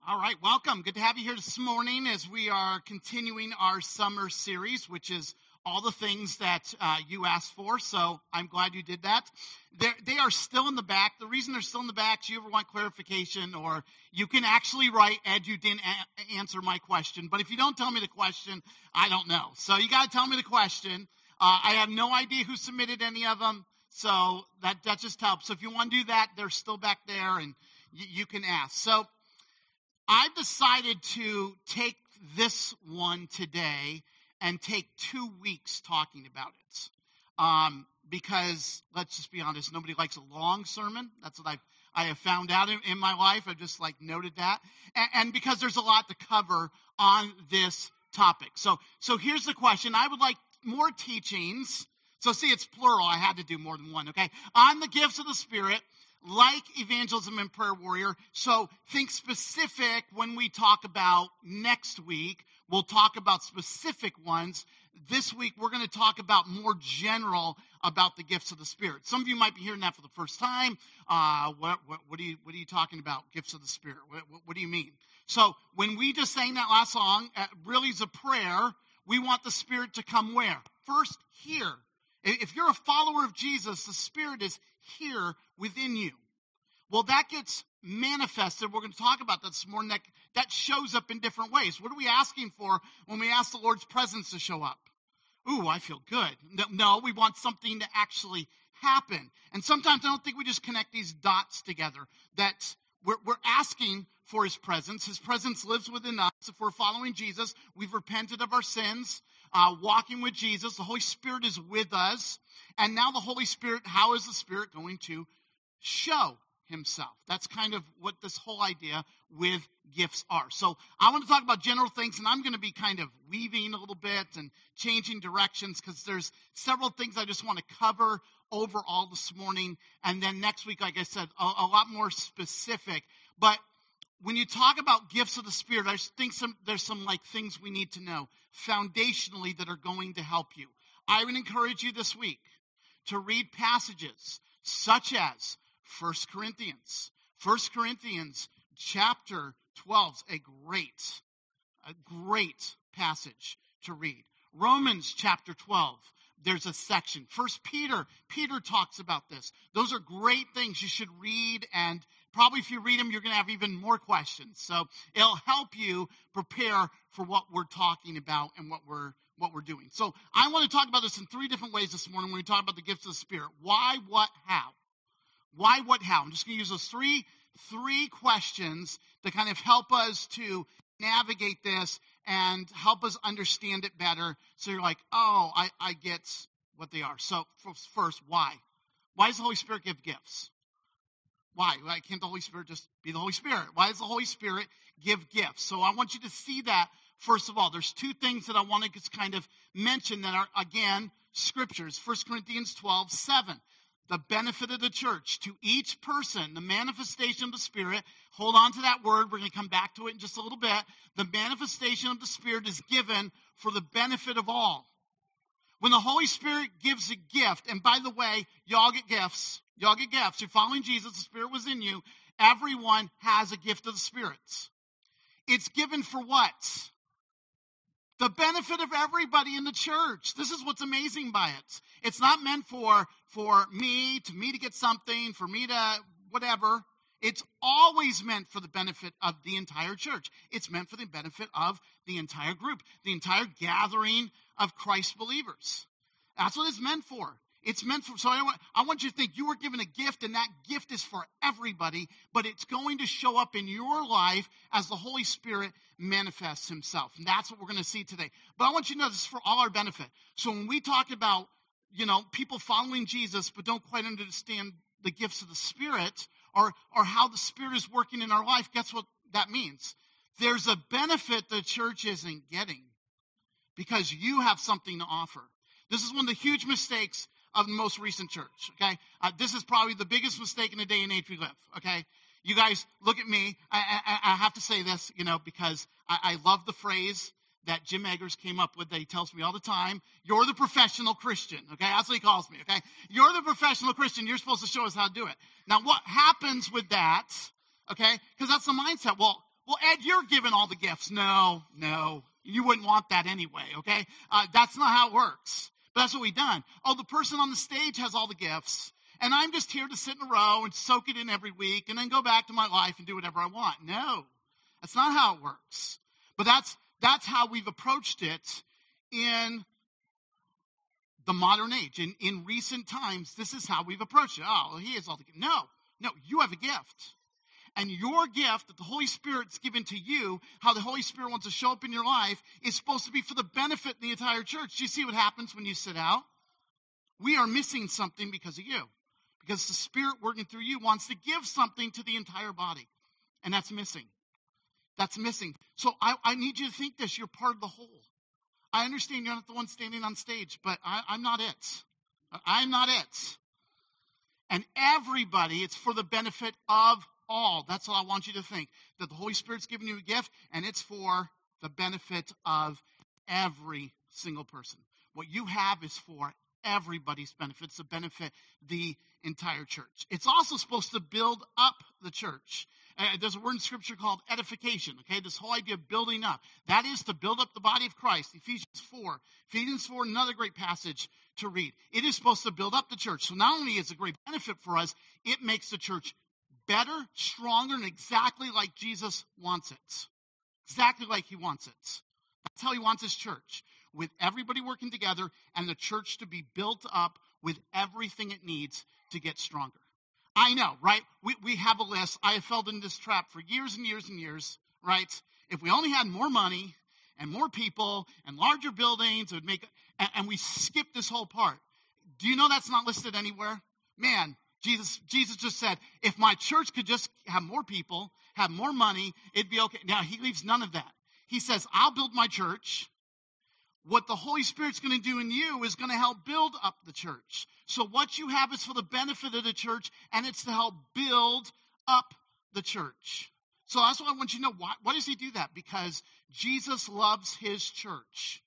All right, welcome. Good to have you here this morning as we are continuing our summer series, which is all the things that you asked for, so I'm glad you did that. They are still in the back. The reason they're still in the back is you ever want clarification, or you can actually write, Ed, you didn't answer my question. But if you don't tell me the question, I don't know. So you got to tell me the question. I have no idea who submitted any of them, so that just helps. So if you want to do that, they're still back there, and you can ask. So I've decided to take this one today and take 2 weeks talking about it. Because, let's just be honest, nobody likes a long sermon. That's what I have found out in my life. I've just noted that. And because there's a lot to cover on this topic. So here's the question. I would like more teachings. So see, it's plural. I had to do more than one, okay? On the gifts of the Spirit, like evangelism and prayer warrior. So think specific when we talk about next week. We'll talk about specific ones. This week, we're going to talk about more general about the gifts of the Spirit. Some of you might be hearing that for the first time. What are you talking about, gifts of the Spirit? What do you mean? So when we just sang that last song, really is a prayer. We want the Spirit to come where? First, here. If you're a follower of Jesus, the Spirit is here within you. Well, that gets manifested. We're going to talk about that this morning. That shows up in different ways. What are we asking for when we ask the Lord's presence to show up? Ooh, I feel good. No, we want something to actually happen. And sometimes I don't think we just connect these dots together. That we're asking for His presence. His presence lives within us. If we're following Jesus, we've repented of our sins, walking with Jesus. The Holy Spirit is with us. And now the Holy Spirit, how is the Spirit going to show Himself? That's kind of what this whole idea with gifts are. So I want to talk about general things, and I'm going to be kind of weaving a little bit and changing directions because there's several things I just want to cover overall this morning. And then next week, like I said, a lot more specific. But when you talk about gifts of the Spirit, I just think there's some things we need to know foundationally that are going to help you. I would encourage you this week to read passages such as 1 Corinthians. 1 Corinthians chapter 12 is a great passage to read. Romans chapter 12, there's a section. 1 Peter talks about this. Those are great things you should read, and probably if you read them, you're going to have even more questions. So it'll help you prepare for what we're talking about and what we're doing. So I want to talk about this in 3 different ways this morning when we talk about the gifts of the Spirit. Why, what, how? Why, what, how? I'm just going to use those three questions to kind of help us to navigate this and help us understand it better. So you're like, oh, I get what they are. So first, why? Why does the Holy Spirit give gifts? Why? Why can't the Holy Spirit just be the Holy Spirit? Why does the Holy Spirit give gifts? So I want you to see that. First of all, there's 2 things that I want to just kind of mention that are, again, scriptures. 1 Corinthians 12:7. The benefit of the church. To each person, the manifestation of the Spirit. Hold on to that word. We're going to come back to it in just a little bit. The manifestation of the Spirit is given for the benefit of all. When the Holy Spirit gives a gift, and by the way, y'all get gifts. Y'all get gifts. You're following Jesus. The Spirit was in you. Everyone has a gift of the Spirit. It's given for what? The benefit of everybody in the church. This is what's amazing by it. It's not meant for me to get something, for me to whatever. It's always meant for the benefit of the entire church. It's meant for the benefit of the entire group, the entire gathering of Christ believers. That's what it's meant for. It's meant for, so I want you to think you were given a gift, and that gift is for everybody, but it's going to show up in your life as the Holy Spirit manifests Himself. And that's what we're going to see today. But I want you to know this is for all our benefit. So when we talk about, people following Jesus but don't quite understand the gifts of the Spirit or how the Spirit is working in our life, guess what that means? There's a benefit the church isn't getting because you have something to offer. This is one of the huge mistakes of the most recent church, okay? This is probably the biggest mistake in the day and age we live, okay? You guys, look at me. I have to say this, because I love the phrase that Jim Eggers came up with that he tells me all the time. You're the professional Christian, okay? That's what he calls me, okay? You're the professional Christian. You're supposed to show us how to do it. Now, what happens with that, okay? Because that's the mindset. Well, well, Ed, you're given all the gifts. No, you wouldn't want that anyway, okay? That's not how it works. But that's what we've done. Oh, the person on the stage has all the gifts, and I'm just here to sit in a row and soak it in every week and then go back to my life and do whatever I want. No, that's not how it works. But that's how we've approached it in the modern age. In recent times, this is how we've approached it. Oh, he has all the gifts. No, you have a gift. And your gift that the Holy Spirit's given to you, how the Holy Spirit wants to show up in your life, is supposed to be for the benefit of the entire church. Do you see what happens when you sit out? We are missing something because of you. Because the Spirit working through you wants to give something to the entire body. And that's missing. That's missing. So I need you to think this. You're part of the whole. I understand you're not the one standing on stage, but I'm not it. I'm not it. And everybody, it's for the benefit of all. That's what I want you to think. That the Holy Spirit's given you a gift, and it's for the benefit of every single person. What you have is for everybody's benefit. It's to benefit the entire church. It's also supposed to build up the church. There's a word in Scripture called edification, okay? This whole idea of building up. That is to build up the body of Christ. Ephesians 4. Ephesians 4, another great passage to read. It is supposed to build up the church. So not only is it a great benefit for us, it makes the church better, stronger, and exactly like Jesus wants it. Exactly like he wants it. That's how he wants his church. With everybody working together and the church to be built up with everything it needs to get stronger. I know, right? We have a list. I have fell into this trap for years and years and years, right? If we only had more money and more people and larger buildings, it would make, and we skip this whole part. Do you know that's not listed anywhere? Man, Jesus just said, if my church could just have more people, have more money, it'd be okay. Now, he leaves none of that. He says, I'll build my church. What the Holy Spirit's going to do in you is going to help build up the church. So what you have is for the benefit of the church, and it's to help build up the church. So that's what I want you to know. Why does he do that? Because Jesus loves his church.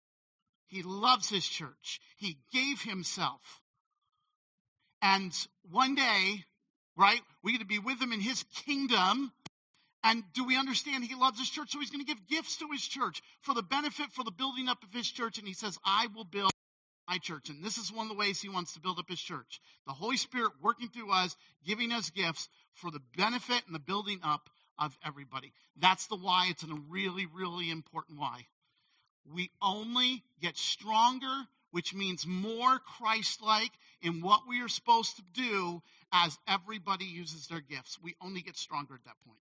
He loves his church. He gave himself. And one day, right, we get to be with him in his kingdom. And do we understand he loves his church? So he's going to give gifts to his church for the benefit, for the building up of his church. And he says, I will build my church. And this is one of the ways he wants to build up his church. The Holy Spirit working through us, giving us gifts for the benefit and the building up of everybody. That's the why. It's a really, really important why. We only get stronger, which means more Christ-like in what we are supposed to do as everybody uses their gifts. We only get stronger at that point.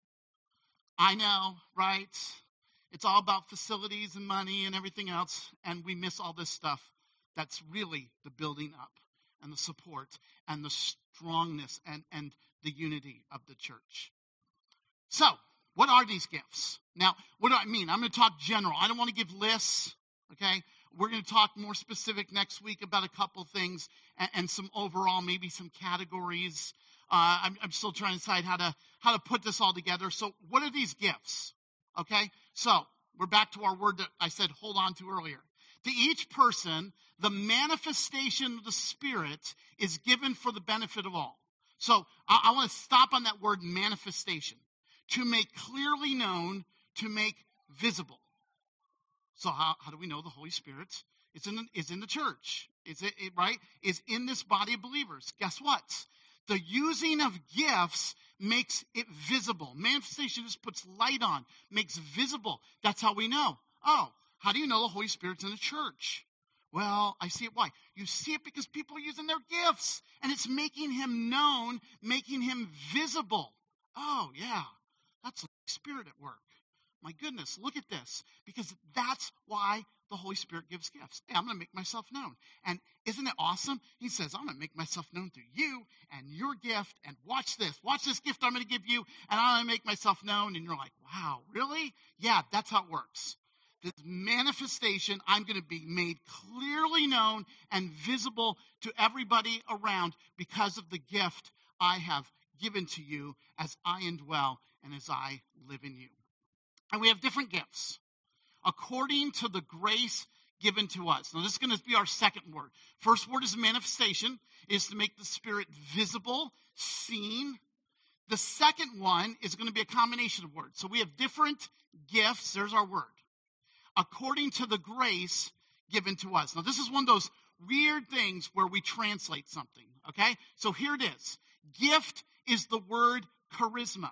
I know, right? It's all about facilities and money and everything else, and we miss all this stuff. That's really the building up and the support and the strongness and the unity of the church. So, what are these gifts? Now, what do I mean? I'm going to talk general. I don't want to give lists, okay? We're going to talk more specific next week about a couple things and some overall, maybe some categories. I'm still trying to decide how to put this all together. So what are these gifts? Okay, so we're back to our word that I said hold on to earlier. To each person, the manifestation of the Spirit is given for the benefit of all. So I want to stop on that word manifestation. To make clearly known, to make visible. So how do we know the Holy Spirit is in the church? Is it right? Is in this body of believers. Guess what? The using of gifts makes it visible. Manifestation just puts light on, makes visible. That's how we know. Oh, how do you know the Holy Spirit's in the church? Well, I see it. Why? You see it because people are using their gifts, and it's making him known, making him visible. Oh, yeah, that's the Spirit at work. My goodness, look at this. Because that's why the Holy Spirit gives gifts. Hey, I'm going to make myself known. And isn't it awesome? He says, I'm going to make myself known through you and your gift. And watch this. Watch this gift I'm going to give you. And I'm going to make myself known. And you're like, wow, really? Yeah, that's how it works. This manifestation, I'm going to be made clearly known and visible to everybody around because of the gift I have given to you as I indwell and as I live in you. And we have different gifts according to the grace given to us. Now, this is going to be our second word. First word is manifestation, is to make the Spirit visible, seen. The second one is going to be a combination of words. So we have different gifts. There's our word. According to the grace given to us. Now, this is one of those weird things where we translate something, okay? So here it is. Gift is the word charisma.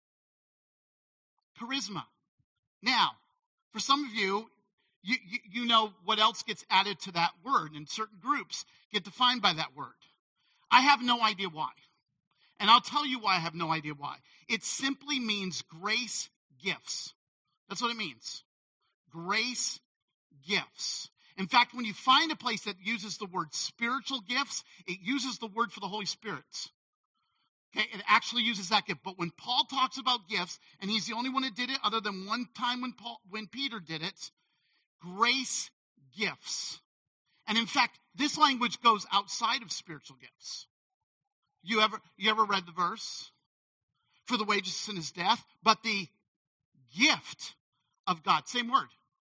Charisma. Now, for some of you, you know what else gets added to that word, and certain groups get defined by that word. I have no idea why. And I'll tell you why I have no idea why. It simply means grace gifts. That's what it means. Grace gifts. In fact, when you find a place that uses the word spiritual gifts, it uses the word for the Holy Spirit. Okay, it actually uses that gift. But when Paul talks about gifts, and he's the only one that did it, other than one time when Peter did it, grace gifts. And in fact, this language goes outside of spiritual gifts. You ever read the verse? For the wages of sin is death, but the gift of God, same word.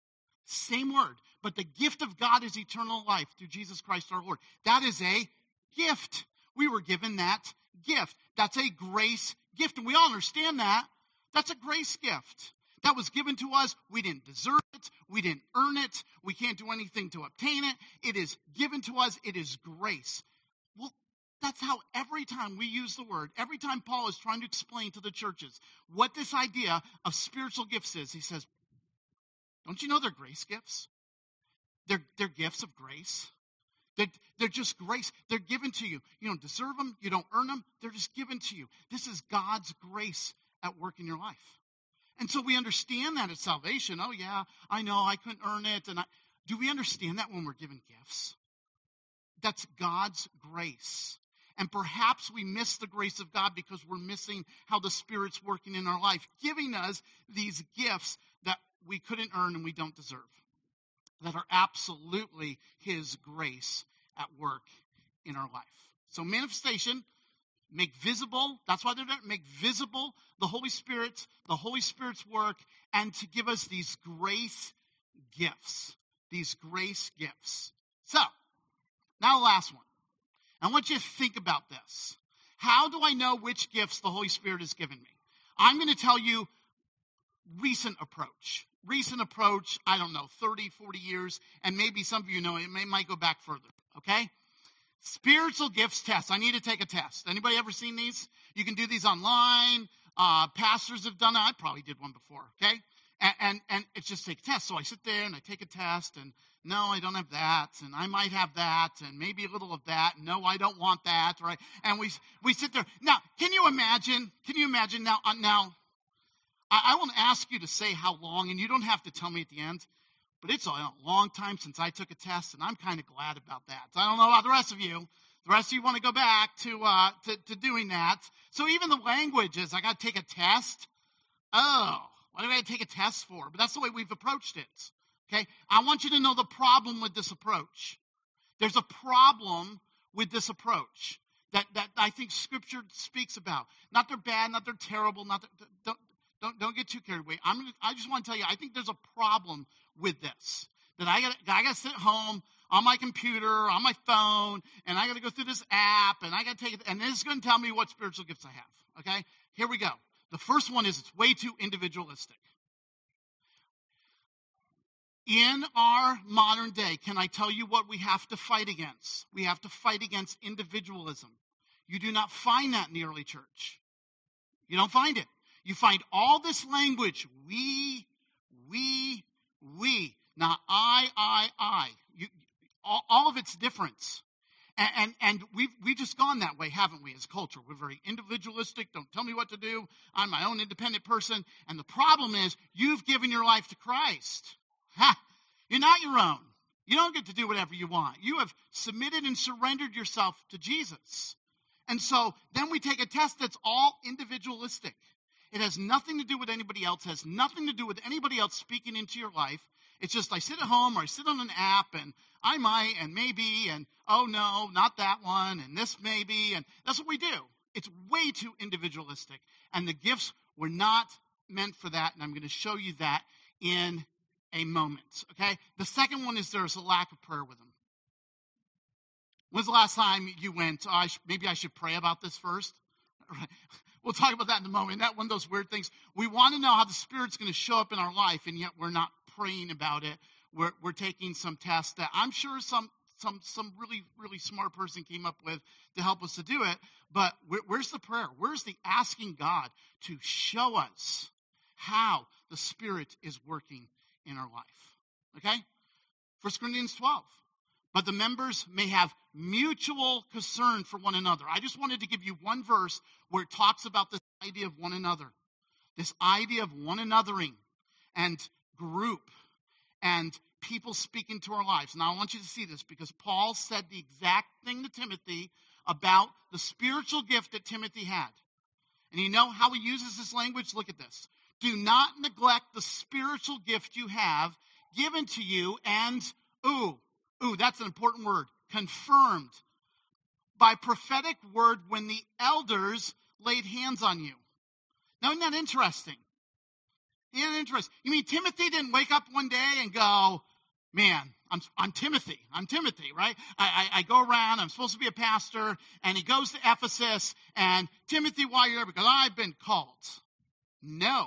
Same word. But the gift of God is eternal life through Jesus Christ our Lord. That is a gift. We were given that gift. That's a grace gift. And we all understand that. That's a grace gift. That was given to us. We didn't deserve it. We didn't earn it. We can't do anything to obtain it. It is given to us. It is grace. Well, that's how every time we use the word, every time Paul is trying to explain to the churches what this idea of spiritual gifts is, he says, don't you know they're grace gifts? They're gifts of grace. They're just grace. They're given to you. You don't deserve them. You don't earn them. They're just given to you. This is God's grace at work in your life. And so we understand that at salvation. Oh, yeah, I know I couldn't earn it. Do we understand that when we're given gifts? That's God's grace. And perhaps we miss the grace of God because we're missing how the Spirit's working in our life, giving us these gifts that we couldn't earn and we don't deserve, that are absolutely His grace at work in our life. So manifestation, make visible, that's why they're there, make visible the Holy Spirit's work, and to give us these grace gifts. These grace gifts. So, now the last one. I want you to think about this. How do I know which gifts the Holy Spirit has given me? I'm going to tell you recent approach. Recent approach, I don't know, 30, 40 years, and maybe some of you know it might go back further, okay? Spiritual gifts test. I need to take a test. Anybody ever seen these? You can do these online. Pastors have done it. I probably did one before, okay? And it's just take a test. So I sit there and I take a test, and no, I don't have that, and I might have that, and maybe a little of that. No, I don't want that, right? And we sit there. Now, can you imagine now, I won't ask you to say how long, and you don't have to tell me at the end, but it's a long time since I took a test, and I'm kind of glad about that. I don't know about the rest of you. The rest of you want to go back to doing that. So even the language is, I got to take a test. Oh, what do I take a test for? But that's the way we've approached it. Okay? I want you to know the problem with this approach. There's a problem with this approach that I think Scripture speaks about. Not they're bad, not they're terrible, not that, don't get too carried away. I just want to tell you, I think there's a problem with this. That I got to sit home on my computer, on my phone, and I got to go through this app, and I got to take it, and this is going to tell me what spiritual gifts I have. Okay? Here we go. The first one is it's way too individualistic. In our modern day, can I tell you what we have to fight against? We have to fight against individualism. You do not find that in the early church. You don't find it. You find all this language, we. Now, I. All of it's different. And we've just gone that way, haven't we, as a culture? We're very individualistic. Don't tell me what to do. I'm my own independent person. And the problem is, you've given your life to Christ. Ha! You're not your own. You don't get to do whatever you want. You have submitted and surrendered yourself to Jesus. And so then we take a test that's all individualistic. It has nothing to do with anybody else, has nothing to do with anybody else speaking into your life. It's just I sit at home or I sit on an app and I might and maybe and oh no, not that one and this maybe. And that's what we do. It's way too individualistic. And the gifts were not meant for that. And I'm going to show you that in a moment. Okay? The second one is there's a lack of prayer with them. When's the last time you went, maybe I should pray about this first? We'll talk about that in a moment. That one of those weird things. We want to know how the Spirit's going to show up in our life, and yet we're not praying about it. We're taking some tests that I'm sure some really, really smart person came up with to help us to do it. But where's the prayer? Where's the asking God to show us how the Spirit is working in our life? Okay? 1 Corinthians 12. But the members may have mutual concern for one another. I just wanted to give you one verse where it talks about this idea of one another. This idea of one anothering and group and people speaking to our lives. Now I want you to see this because Paul said the exact thing to Timothy about the spiritual gift that Timothy had. And you know how he uses this language? Look at this. Do not neglect the spiritual gift you have given to you and, that's an important word, confirmed by prophetic word when the elders laid hands on you. Now, isn't that interesting? Isn't that interesting? You mean Timothy didn't wake up one day and go, man, I'm Timothy, right? I go around, I'm supposed to be a pastor, and he goes to Ephesus, and Timothy, why are you here? Because I've been called. No.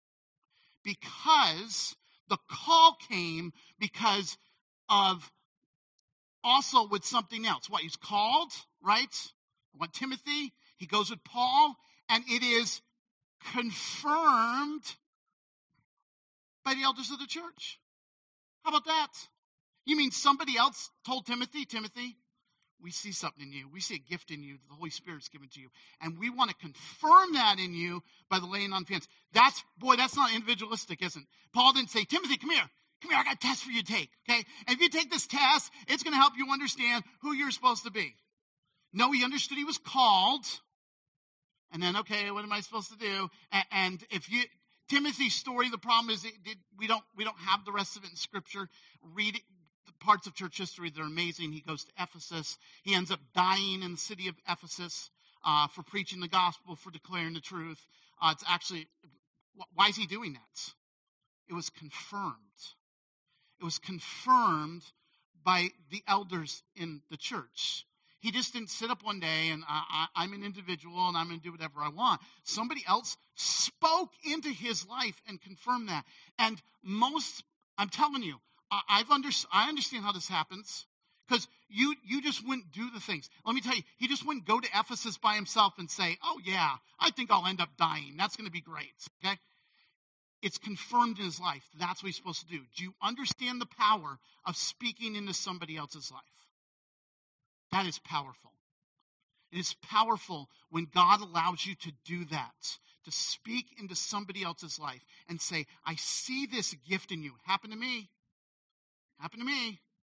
Because the call came because of also with something else. What, he's called, right? What, Timothy, he goes with Paul, and it is confirmed by the elders of the church. How about that? You mean somebody else told Timothy, we see something in you. We see a gift in you that the Holy Spirit's given to you. And we want to confirm that in you by the laying on of hands. That's not individualistic, isn't it? Paul didn't say, Timothy, come here, I got a test for you to take, okay? And if you take this test, it's going to help you understand who you're supposed to be. No, he understood he was called. And then, okay, what am I supposed to do? And if you, Timothy's story, the problem is we don't have the rest of it in Scripture. Read it, the parts of church history that are amazing. He goes to Ephesus. He ends up dying in the city of Ephesus for preaching the gospel, for declaring the truth. It's actually, why is he doing that? It was confirmed. It was confirmed by the elders in the church. He just didn't sit up one day and I'm an individual and I'm going to do whatever I want. Somebody else spoke into his life and confirmed that. And I'm telling you, I understand how this happens because you just wouldn't do the things. Let me tell you, he just wouldn't go to Ephesus by himself and say, oh yeah, I think I'll end up dying. That's going to be great, okay? It's confirmed in his life. That's what he's supposed to do. Do you understand the power of speaking into somebody else's life? That is powerful. It is powerful when God allows you to do that, to speak into somebody else's life and say, I see this gift in you. Happened to me. Happened to me.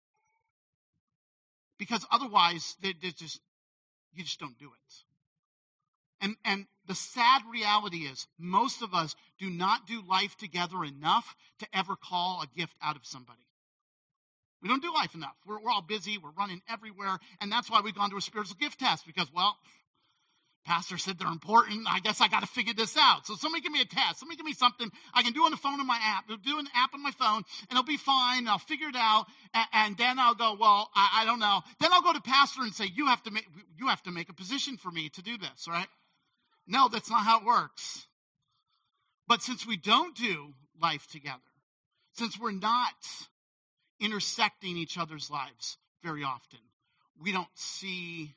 Because otherwise, you just don't do it. And the sad reality is, most of us do not do life together enough to ever call a gift out of somebody. We don't do life enough. We're all busy. We're running everywhere. And that's why we've gone to a spiritual gift test. Because, well, pastor said they're important. I guess I got to figure this out. So somebody give me a test. Somebody give me something I can do on the phone on my app. Do an app on my phone, and it'll be fine. I'll figure it out. And then I'll go, well, I don't know. Then I'll go to pastor and say, you have to make a position for me to do this, right? No, that's not how it works. But since we don't do life together, since we're not intersecting each other's lives very often, we don't see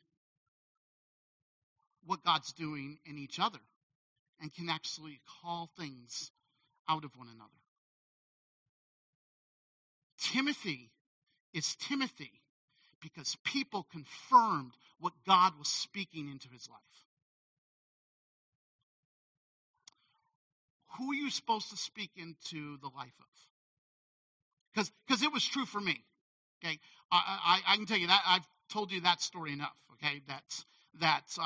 what God's doing in each other and can actually call things out of one another. Timothy is Timothy because people confirmed what God was speaking into his life. Who are you supposed to speak into the life of? Because it was true for me. Okay, I can tell you that I've told you that story enough. Okay, that's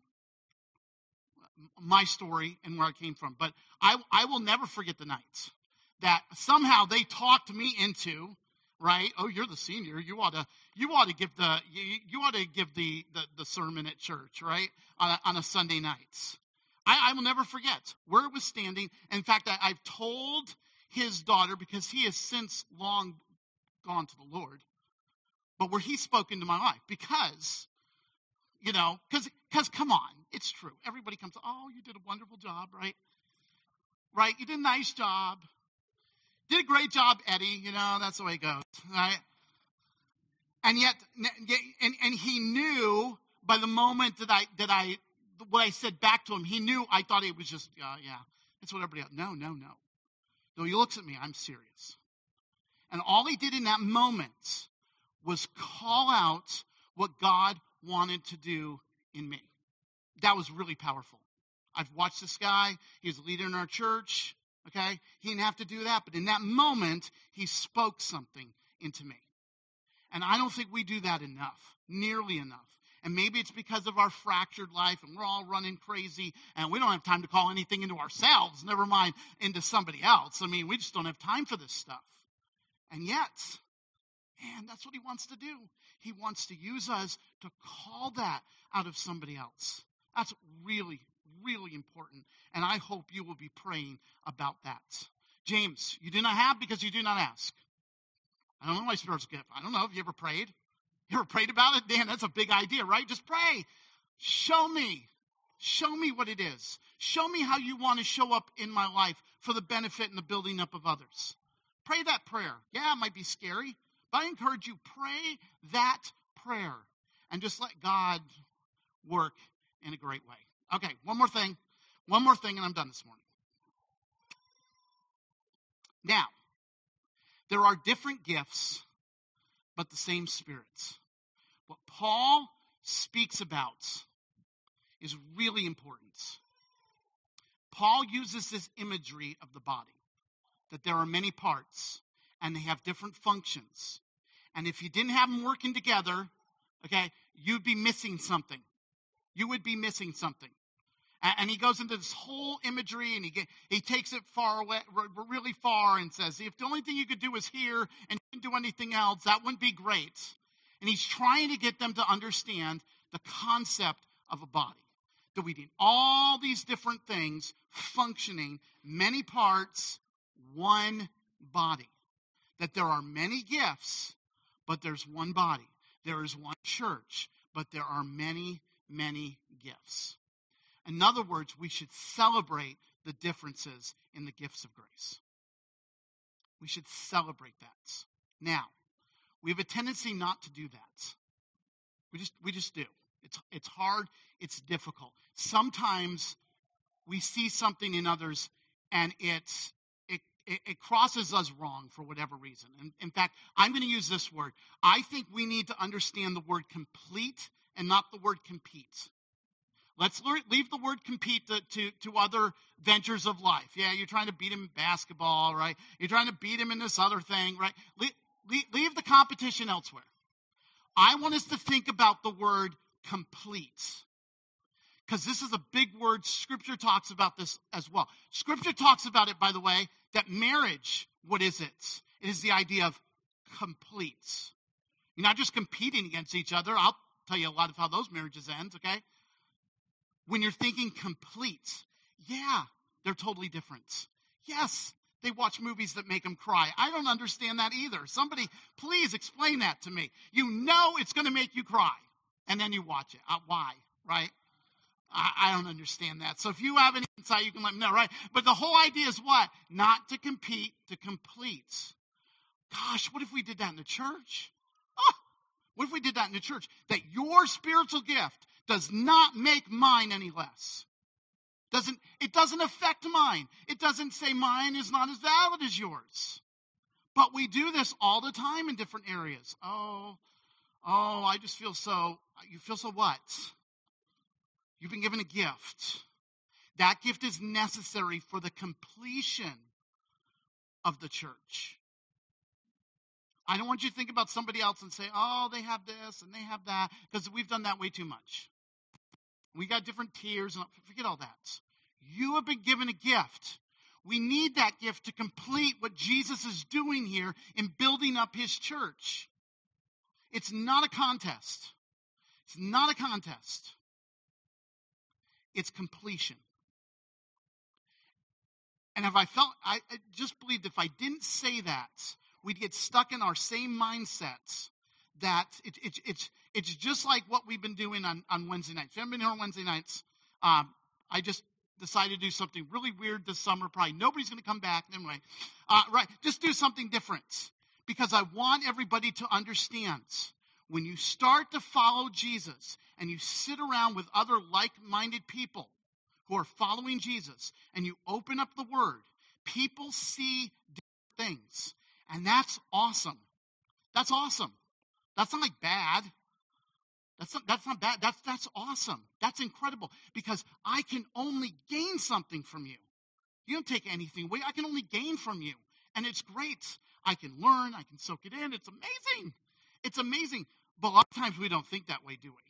my story and where I came from. But I will never forget the night that somehow they talked me into, right? Oh, you're the senior. You ought to give the sermon at church, right? On a Sunday night. I will never forget where it was standing. In fact, I've told his daughter, because he has since long gone to the Lord, but where he spoke into my life. Because because come on, it's true. Everybody comes, oh, you did a wonderful job, right? Right? You did a nice job. Did a great job, Eddie. That's the way it goes, right? And yet, and he knew by the moment that what I said back to him, he knew I thought it was just, yeah, it's what everybody else. No. No, he looks at me, I'm serious. And all he did in that moment was call out what God wanted to do in me. That was really powerful. I've watched this guy. He was a leader in our church, okay? He didn't have to do that, but in that moment, he spoke something into me. And I don't think we do that enough, nearly enough. And maybe it's because of our fractured life and we're all running crazy and we don't have time to call anything into ourselves, never mind into somebody else. I mean, we just don't have time for this stuff. And yet, man, that's what he wants to do. He wants to use us to call that out of somebody else. That's really, really important. And I hope you will be praying about that. James, you do not have because you do not ask. I don't know my spiritual gift. I don't know. Have you ever prayed? You ever prayed about it? Dan, that's a big idea, right? Just pray. Show me. Show me what it is. Show me how you want to show up in my life for the benefit and the building up of others. Pray that prayer. Yeah, it might be scary, but I encourage you, pray that prayer and just let God work in a great way. Okay, one more thing, and I'm done this morning. Now, there are different gifts, but the same Spirit. What Paul speaks about is really important. Paul uses this imagery of the body, that there are many parts, and they have different functions. And if you didn't have them working together, okay, you'd be missing something. You would be missing something. And he goes into this whole imagery, and he takes it far away, really far, and says, if the only thing you could do is here and you didn't do anything else, that wouldn't be great. And he's trying to get them to understand the concept of a body. That we need all these different things functioning, many parts, one body. That there are many gifts, but there's one body. There is one church, but there are many, many gifts. In other words, we should celebrate the differences in the gifts of grace. We should celebrate that. Now, we have a tendency not to do that. We just do. It's hard. It's difficult. Sometimes we see something in others and it crosses us wrong for whatever reason. And in fact, I'm going to use this word. I think we need to understand the word complete and not the word compete. Let's leave the word compete to other ventures of life. Yeah, you're trying to beat him in basketball, right? You're trying to beat him in this other thing, right? Leave the competition elsewhere. I want us to think about the word complete. Because this is a big word. Scripture talks about this as well. Scripture talks about it, by the way, that marriage, what is it? It is the idea of complete. You're not just competing against each other. I'll tell you a lot of how those marriages end, okay? When you're thinking complete, yeah, they're totally different. Yes, they watch movies that make them cry. I don't understand that either. Somebody, please explain that to me. You know it's going to make you cry, and then you watch it. Why, right? I don't understand that. So if you have any insight, you can let me know, right? But the whole idea is what? Not to compete, to complete. Gosh, what if we did that in the church? Oh, what if we did that in the church? That your spiritual gift does not make mine any less. It doesn't affect mine. It doesn't say mine is not as valid as yours. But we do this all the time in different areas. Oh, I just feel so, you feel so what? You've been given a gift. That gift is necessary for the completion of the church. I don't want you to think about somebody else and say, oh, they have this and they have that, because we've done that way too much. We got different tiers, and forget all that. You have been given a gift. We need that gift to complete what Jesus is doing here in building up his church. It's not a contest. It's not a contest. It's completion. And I just believed if I didn't say that, we'd get stuck in our same mindsets that it's just like what we've been doing on Wednesday nights. If you haven't been here on Wednesday nights, I just decided to do something really weird this summer. Probably nobody's going to come back anyway. Right, just do something different because I want everybody to understand when you start to follow Jesus and you sit around with other like-minded people who are following Jesus and you open up the Word, people see different things, and that's awesome. That's awesome. That's not like bad. That's not bad. That's awesome. That's incredible because I can only gain something from you. You don't take anything away. I can only gain from you. And it's great. I can learn. I can soak it in. It's amazing. It's amazing. But a lot of times we don't think that way, do we?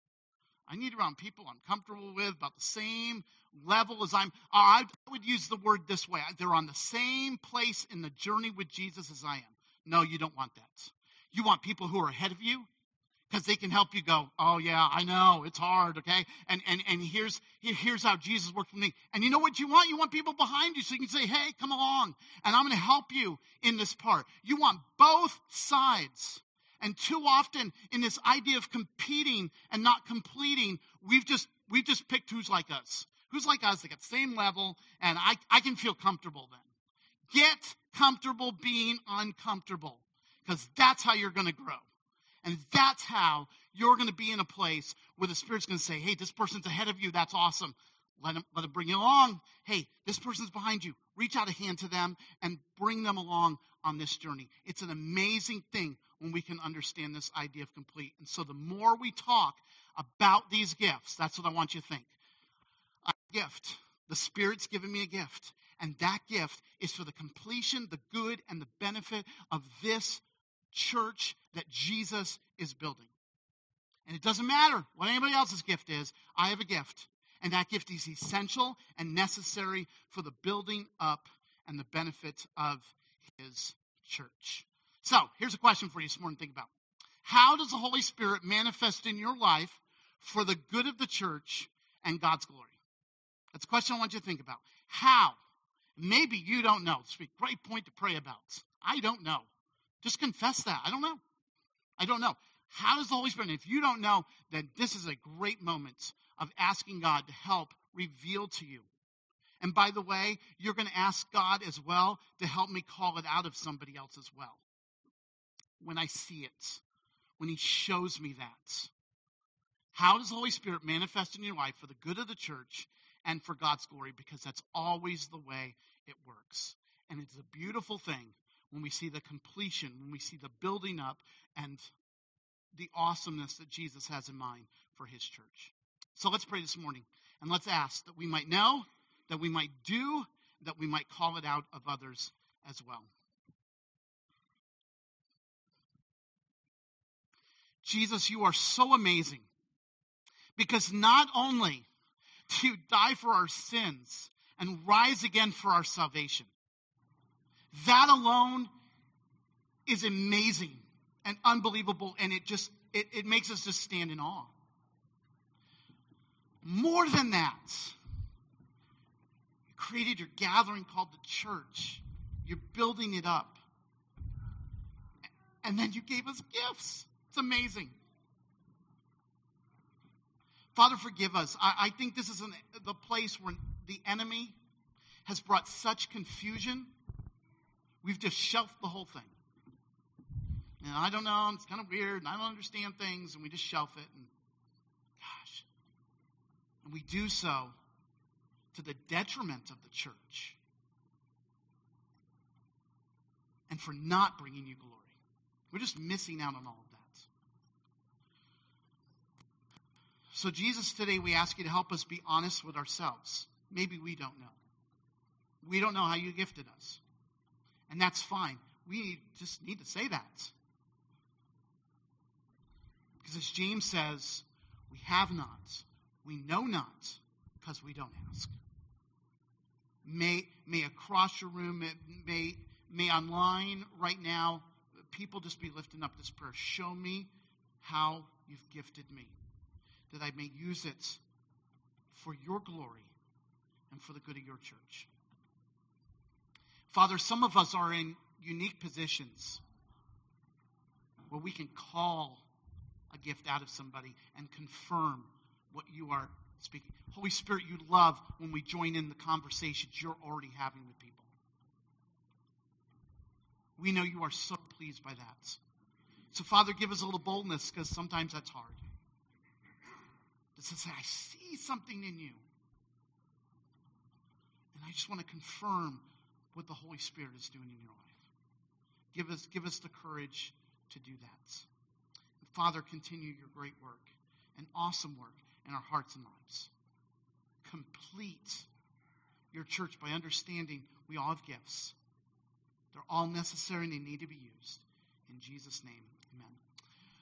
I need around people I'm comfortable with, about the same level as I would use the word this way. They're on the same place in the journey with Jesus as I am. No, you don't want that. You want people who are ahead of you because they can help you go, oh yeah, I know, it's hard, okay? And here's how Jesus worked for me. And you know what you want? You want people behind you so you can say, hey, come along, and I'm going to help you in this part. You want both sides. And too often in this idea of competing and not completing, we've just picked who's like us. Who's like us? They got the same level, and I can feel comfortable then. Get comfortable being uncomfortable, because that's how you're going to grow. And that's how you're going to be in a place where the Spirit's going to say, hey, this person's ahead of you. That's awesome. Let him bring you along. Hey, this person's behind you. Reach out a hand to them and bring them along on this journey. It's an amazing thing when we can understand this idea of complete. And so the more we talk about these gifts, that's what I want you to think. A gift. The Spirit's given me a gift. And that gift is for the completion, the good, and the benefit of this church that Jesus is building. And it doesn't matter what anybody else's gift is. I have a gift. And that gift is essential and necessary for the building up and the benefit of his church. So, here's a question for you this morning to think about. How does the Holy Spirit manifest in your life for the good of the church and God's glory? That's a question I want you to think about. How? Maybe you don't know. This would be a great point to pray about. I don't know. Just confess that. I don't know. I don't know. How does the Holy Spirit, and if you don't know, then this is a great moment of asking God to help reveal to you. And by the way, you're going to ask God as well to help me call it out of somebody else as well. When I see it, when he shows me that. How does the Holy Spirit manifest in your life for the good of the church and for God's glory? Because that's always the way it works. And it's a beautiful thing when we see the completion, when we see the building up and the awesomeness that Jesus has in mind for his church. So let's pray this morning, and let's ask that we might know, that we might do, that we might call it out of others as well. Jesus, you are so amazing, because not only do you die for our sins and rise again for our salvation, that alone is amazing and unbelievable, and it makes us just stand in awe. More than that, you created your gathering called the church. You're building it up. And then you gave us gifts. It's amazing. Father, forgive us. I think this is the place where the enemy has brought such confusion. We've just shelved the whole thing. And I don't know, it's kind of weird, and I don't understand things, and we just shelf it. And gosh. And we do so to the detriment of the church. And for not bringing you glory. We're just missing out on all of that. So Jesus, today we ask you to help us be honest with ourselves. Maybe we don't know. We don't know how you gifted us. And that's fine. We just need to say that. Because as James says, we have not, we know not, because we don't ask. May across your room, may online right now, people just be lifting up this prayer. Show me how you've gifted me, that I may use it for your glory and for the good of your church. Father, some of us are in unique positions where we can call a gift out of somebody and confirm what you are speaking. Holy Spirit, you love when we join in the conversations you're already having with people. We know you are so pleased by that. So, Father, give us a little boldness, because sometimes that's hard. To say, I see something in you. And I just want to confirm what the Holy Spirit is doing in your life. Give us the courage to do that. And Father, continue your great work and awesome work in our hearts and lives. Complete your church by understanding we all have gifts. They're all necessary and they need to be used. In Jesus' name, amen.